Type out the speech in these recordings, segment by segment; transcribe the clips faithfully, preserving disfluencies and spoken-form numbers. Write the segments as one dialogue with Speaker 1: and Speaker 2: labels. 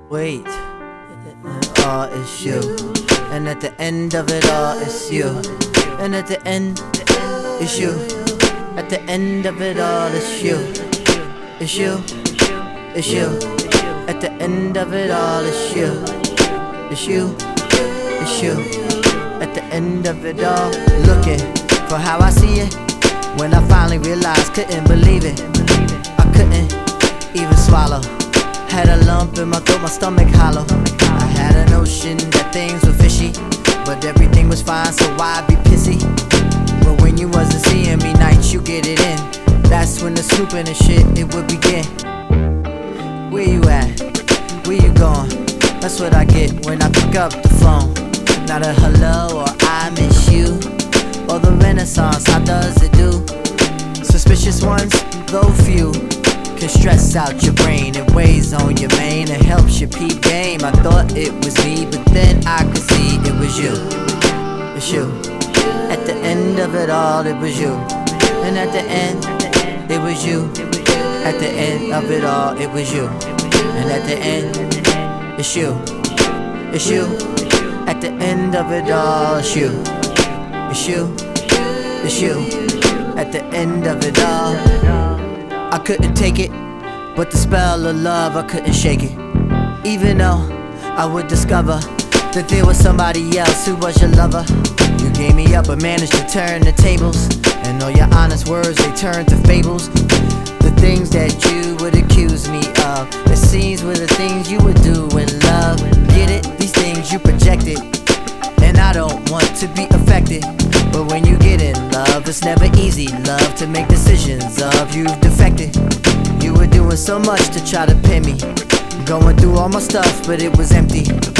Speaker 1: Wait, all it's you. And at the end of it all, it's you. And at the end, it's you. At the end of it all, it's you. It's you. It's you. At the end of it all, it's you. It's you. It's you. At the end of it all, looking for how I see it. When I finally realized, couldn't believe it. I couldn't even swallow. Had a lump in my throat, my stomach hollow. I had a notion that things were fishy, but everything was fine, so why be pissy? But when you wasn't seeing me nights, you get it in. That's when the snooping and shit, it would begin. Where you at? Where you going? That's what I get when I pick up the phone. Not a hello or I miss you, or the renaissance, how does it do? Suspicious ones, though few, can stress out your brain. It weighs on your mane, it helps your peep game. I thought it was me, but then I could see it was you. It's you. At the end of it all, it was you. And at the end, it was you. At the end of it all, it was you. And at the end, it's you. It's you. At the end of it all, it's you. It's you. It's you. At the end of it all, I couldn't take it, but the spell of love, I couldn't shake it. Even though I would discover that there was somebody else who was your lover. You gave me up but managed to turn the tables, and all your honest words, they turned to fables. The things that you would accuse me of, the scenes were the things you would do in love. Get it? These things you projected, and I don't want to be affected. But when you get in love, it's never easy, love, to make decisions of. You've defected. You were doing so much to try to pin me, going through all my stuff, but it was empty.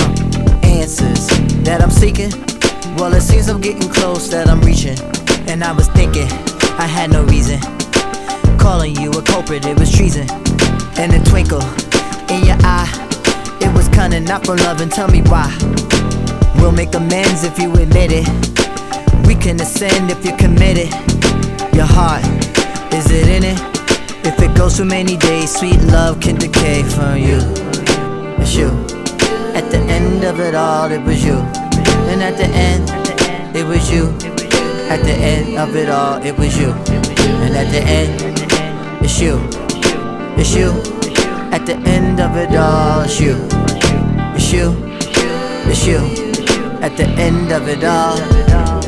Speaker 1: Answers that I'm seeking, well, it seems I'm getting close, that I'm reaching. And I was thinking I had no reason, calling you a culprit, it was treason. And a twinkle in your eye, it was cunning, not from love, and tell me why. We'll make amends if you admit it. We can ascend if you're committed. Your heart, is it in it? If it goes for many days, sweet love can decay from you. It's you. At the end of it all, it was you. And at the end, it was you. At the end of it all, it was you. And at the end, it's you. It's you. At the end of it all, it's you. It's you. It's you. At the end of it all.